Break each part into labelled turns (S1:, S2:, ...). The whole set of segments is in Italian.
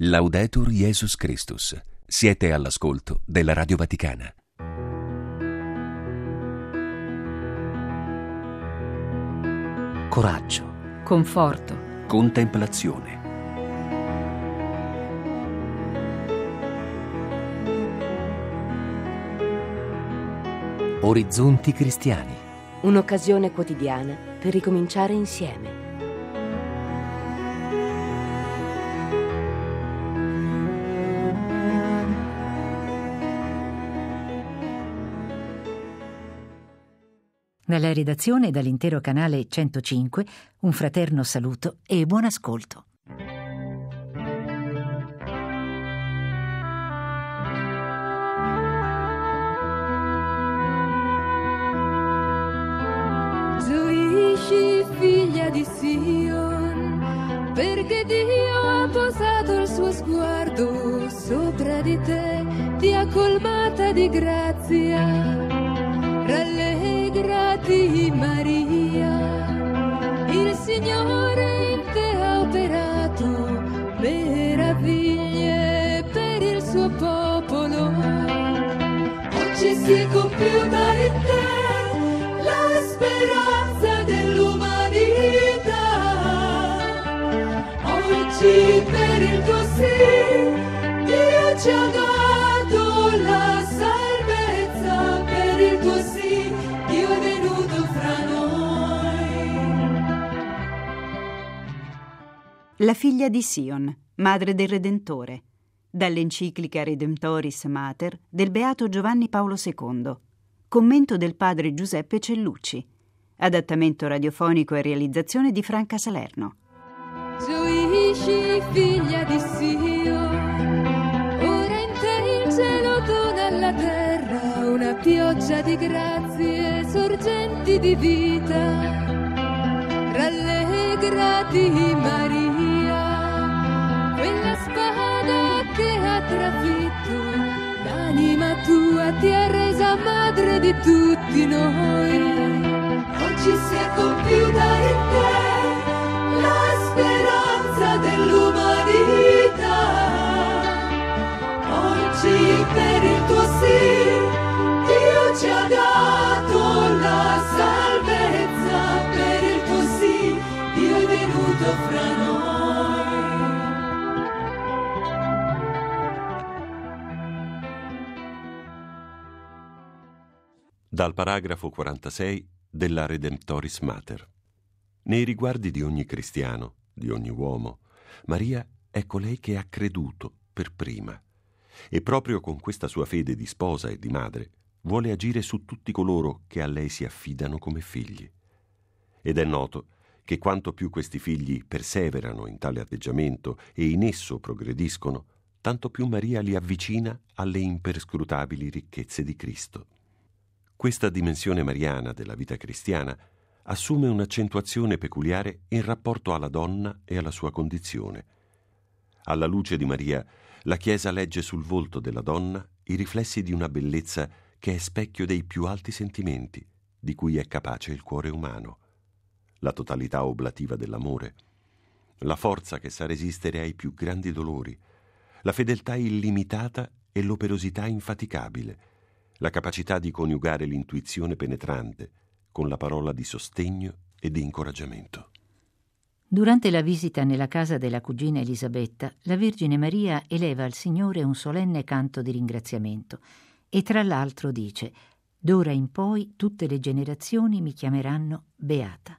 S1: Laudetur Jesus Christus. Siete all'ascolto della Radio Vaticana. Coraggio,
S2: conforto,
S1: contemplazione. Orizzonti cristiani.
S2: un'occasione quotidiana per ricominciare insieme.
S3: Dalla redazione e dall'intero canale 105, un fraterno saluto e buon ascolto.
S4: Gioisci, figlia di Sion, perché Dio ha posato il suo sguardo sopra di te, ti ha colmata di grazia. Rallegrati Maria, il Signore in te ha operato meraviglie per il suo popolo. Oggi si è compiuta in te la speranza dell'umanità. Oggi per il tuo sì Dio ci ha dato la salvezza, per il tuo sì Dio è venuto fra noi.
S5: La figlia di Sion, madre del Redentore, dall'enciclica Redemptoris Mater del Beato Giovanni Paolo II, commento del padre Giuseppe Cellucci, adattamento radiofonico e realizzazione di Franca Salerno.
S4: Gioisci, figlia di Sion, ora in te il cielo dona alla terra una pioggia di grazie, sorgenti di vita. Rallegrati Maria, quella spada che ha trafitto l'anima tua, ti ha resa madre di tutti noi. Oggi si è compiuta in te la speranza dell'umanità. Oggi per il tuo sì Dio ci ha dato la salvezza, per il tuo sì Dio è venuto fra noi.
S6: Dal paragrafo 46 della Redemptoris Mater. Nei riguardi di ogni cristiano, di ogni uomo, Maria è colei che ha creduto per prima, e proprio con questa sua fede di sposa e di madre vuole agire su tutti coloro che a lei si affidano come figli. Ed è noto che quanto più questi figli perseverano in tale atteggiamento e in esso progrediscono, tanto più Maria li avvicina alle imperscrutabili ricchezze di Cristo. Questa dimensione mariana della vita cristiana assume un'accentuazione peculiare in rapporto alla donna e alla sua condizione. Alla luce di Maria, la Chiesa legge sul volto della donna i riflessi di una bellezza che è specchio dei più alti sentimenti, di cui è capace il cuore umano. La totalità oblativa dell'amore, la forza che sa resistere ai più grandi dolori, la fedeltà illimitata e l'operosità infaticabile, la capacità di coniugare l'intuizione penetrante con la parola di sostegno e di incoraggiamento.
S3: Durante la visita nella casa della cugina Elisabetta, la Vergine Maria eleva al Signore un solenne canto di ringraziamento e tra l'altro dice: «D'ora in poi tutte le generazioni mi chiameranno beata».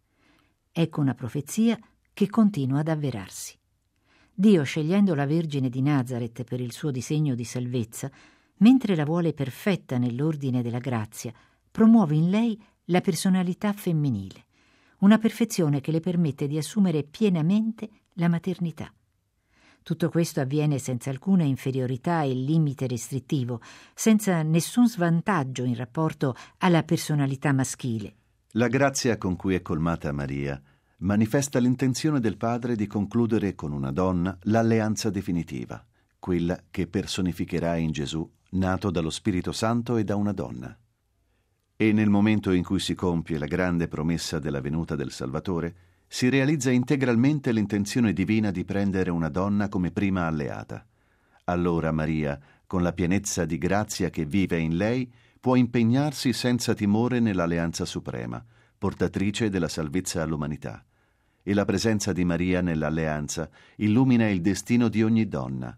S3: Ecco una profezia che continua ad avverarsi. Dio, scegliendo la Vergine di Nazaret per il suo disegno di salvezza, mentre la vuole perfetta nell'ordine della grazia, promuove in lei la personalità femminile, una perfezione che le permette di assumere pienamente la maternità. Tutto questo avviene senza alcuna inferiorità e limite restrittivo, senza nessun svantaggio in rapporto alla personalità maschile.
S7: La grazia con cui è colmata Maria manifesta l'intenzione del Padre di concludere con una donna l'alleanza definitiva, quella che personificherà in Gesù, nato dallo Spirito Santo e da una donna. E nel momento in cui si compie la grande promessa della venuta del Salvatore, si realizza integralmente l'intenzione divina di prendere una donna come prima alleata. Allora Maria, con la pienezza di grazia che vive in lei, può impegnarsi senza timore nell'alleanza suprema, portatrice della salvezza all'umanità. E la presenza di Maria nell'alleanza illumina il destino di ogni donna.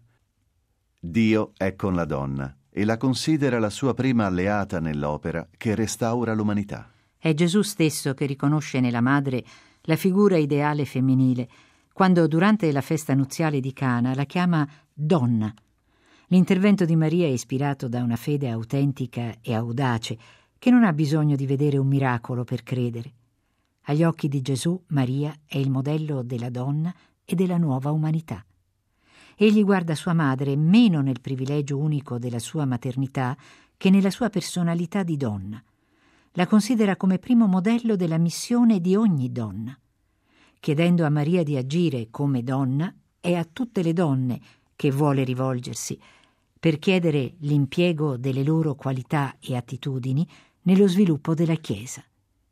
S7: Dio è con la donna e la considera la sua prima alleata nell'opera che restaura l'umanità.
S3: È Gesù stesso che riconosce nella madre la figura ideale femminile, quando durante la festa nuziale di Cana la chiama donna. L'intervento di Maria è ispirato da una fede autentica e audace, che non ha bisogno di vedere un miracolo per credere. Agli occhi di Gesù, Maria è il modello della donna e della nuova umanità. Egli guarda sua madre meno nel privilegio unico della sua maternità che nella sua personalità di donna. La considera come primo modello della missione di ogni donna. Chiedendo a Maria di agire come donna, è a tutte le donne che vuole rivolgersi, per chiedere l'impiego delle loro qualità e attitudini nello sviluppo della Chiesa.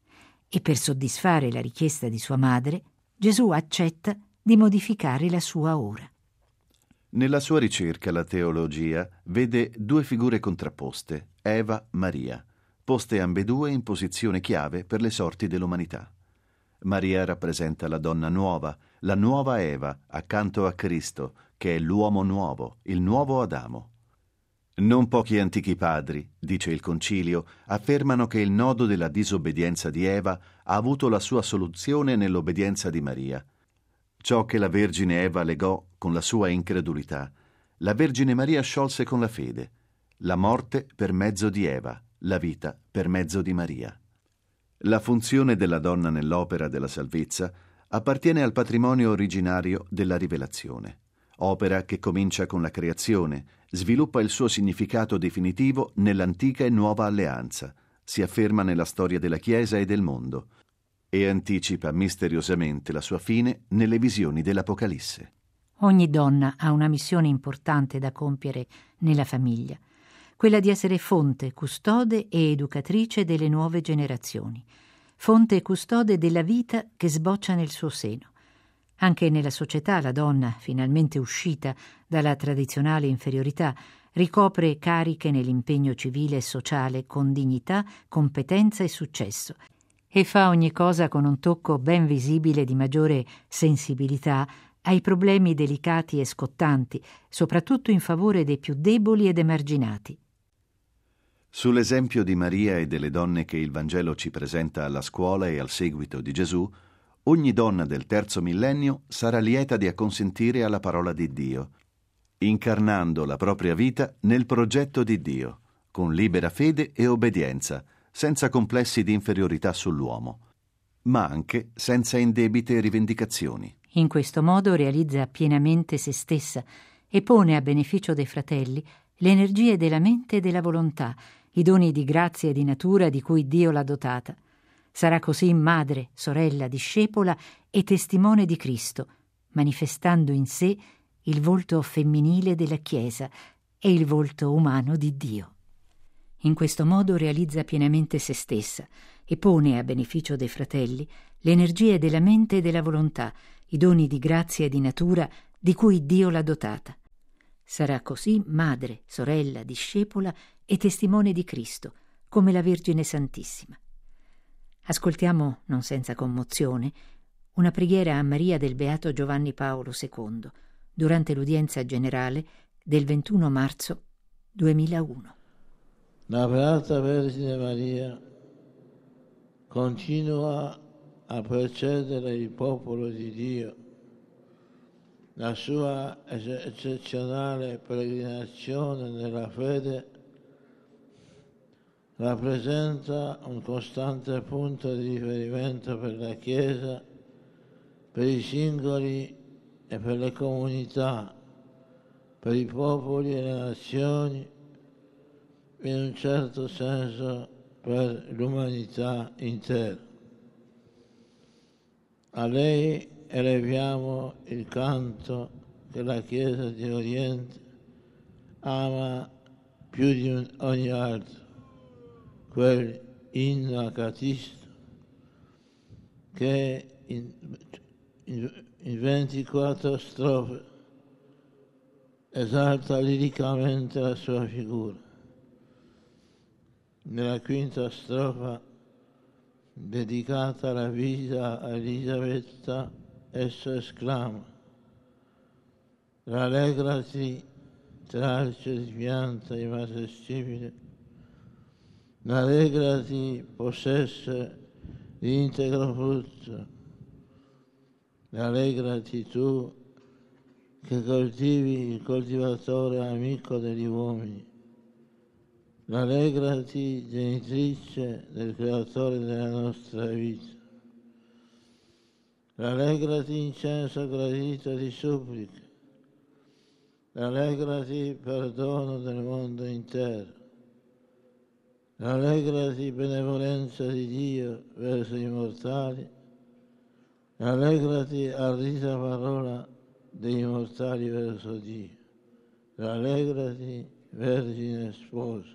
S3: E per soddisfare la richiesta di sua madre, Gesù accetta di modificare la sua ora.
S7: Nella sua ricerca la teologia vede due figure contrapposte, Eva-Maria, poste ambedue in posizione chiave per le sorti dell'umanità. Maria rappresenta la donna nuova, la nuova Eva, accanto a Cristo, che è l'uomo nuovo, il nuovo Adamo. Non pochi antichi padri, dice il Concilio, affermano che il nodo della disobbedienza di Eva ha avuto la sua soluzione nell'obbedienza di Maria. Ciò che la Vergine Eva legò con la sua incredulità, la Vergine Maria sciolse con la fede, la morte per mezzo di Eva, la vita per mezzo di Maria. La funzione della donna nell'opera della salvezza appartiene al patrimonio originario della rivelazione, opera che comincia con la creazione, sviluppa il suo significato definitivo nell'antica e nuova alleanza, si afferma nella storia della Chiesa e del mondo, e anticipa misteriosamente la sua fine nelle visioni dell'Apocalisse.
S3: Ogni donna ha una missione importante da compiere nella famiglia, quella di essere fonte, custode e educatrice delle nuove generazioni, fonte e custode della vita che sboccia nel suo seno. Anche nella società la donna, finalmente uscita dalla tradizionale inferiorità, ricopre cariche nell'impegno civile e sociale con dignità, competenza e successo, e fa ogni cosa con un tocco ben visibile di maggiore sensibilità ai problemi delicati e scottanti, soprattutto in favore dei più deboli ed emarginati.
S7: Sull'esempio di Maria e delle donne che il Vangelo ci presenta alla scuola e al seguito di Gesù, ogni donna del terzo millennio sarà lieta di acconsentire alla parola di Dio, incarnando la propria vita nel progetto di Dio, con libera fede e obbedienza, senza complessi di inferiorità sull'uomo, ma anche senza indebite rivendicazioni.
S3: In questo modo realizza pienamente se stessa e pone a beneficio dei fratelli le energie della mente e della volontà, i doni di grazia e di natura di cui Dio l'ha dotata. Sarà così madre, sorella, discepola e testimone di Cristo, manifestando in sé il volto femminile della Chiesa e il volto umano di Dio. In questo modo realizza pienamente se stessa e pone a beneficio dei fratelli le energie della mente e della volontà, i doni di grazia e di natura di cui Dio l'ha dotata. Sarà così madre, sorella, discepola e testimone di Cristo, come la Vergine Santissima. Ascoltiamo, non senza commozione, una preghiera a Maria del Beato Giovanni Paolo II, durante l'udienza generale del 21 marzo 2001.
S8: La Beata Vergine Maria continua a precedere il popolo di Dio. La sua eccezionale peregrinazione nella fede rappresenta un costante punto di riferimento per la Chiesa, per i singoli e per le comunità, per i popoli e le nazioni, in un certo senso per l'umanità intera. A lei eleviamo il canto che la Chiesa di Oriente ama più di ogni altro, quel inno a Catisto, che in 24 strofe esalta liricamente la sua figura. Nella quinta strofa, dedicata alla vita a Elisabetta, esso esclama: rallegrati, tralce di pianta immarcescibile, rallegrati, possesse di integro frutto, rallegrati tu che coltivi il coltivatore amico degli uomini, rallegrati, genitrice del creatore della nostra vita, rallegrati, incenso gradito di suppliche, rallegrati, perdono del mondo intero, rallegrati, benevolenza di Dio verso i mortali, rallegrati, ardita parola dei mortali verso Dio, rallegrati, Vergine Sposa.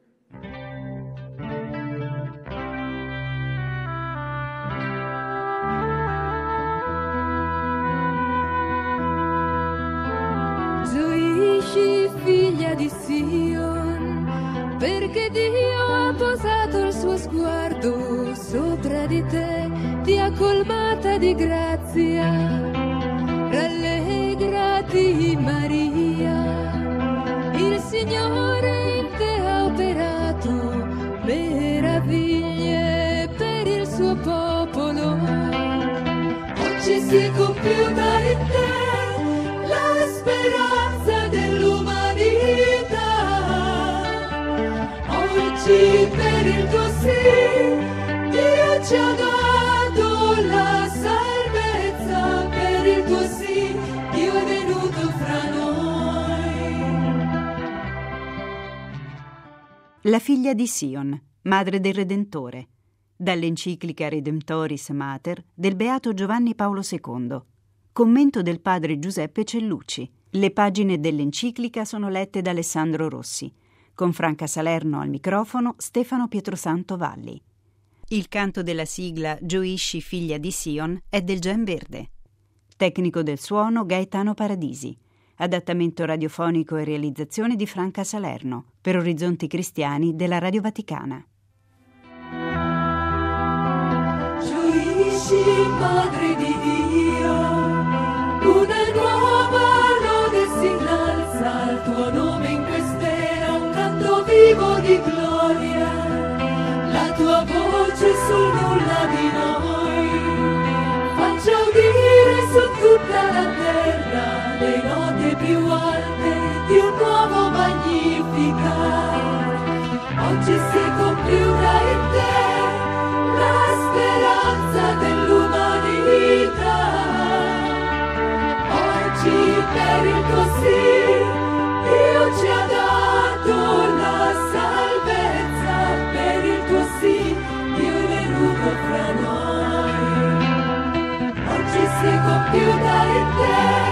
S4: Gioisci, figlia di Sion, perché Dio ha posato il suo sguardo sopra di te, ti ha colmata di grazia. Rallegrati, Maria, il Signore in te ha operato meraviglie per il suo popolo. Oggi si è compiuta in te la speranza dell'umanità. Oggi per il tuo sì Dio ci ha dato la salvezza, per il tuo sì Dio è venuto fra noi.
S5: La figlia di Sion, madre del Redentore, dall'enciclica Redemptoris Mater del Beato Giovanni Paolo II. Commento del padre Giuseppe Cellucci. Le pagine dell'enciclica sono lette da Alessandro Rossi. Con Franca Salerno al microfono, Stefano Pietrosanto Valli. Il canto della sigla Gioisci, figlia di Sion è del Gen Verde. Tecnico del suono Gaetano Paradisi. Adattamento radiofonico e realizzazione di Franca Salerno per Orizzonti Cristiani della Radio Vaticana.
S4: Gioisci, madre di Dio, una nuova lode si innalza al tuo nome in quest'era, un canto vivo di gloria, la tua voce sul nulla di noi faccia udire su tutta la terra le note più alte di un nuovo Magnificat. Oggi si è compiuta in te la speranza dell'umanità. Oggi per il tuo sì Dio ci ha dato la salvezza, per il tuo sì Dio è venuto fra noi. Oggi si è compiuta in te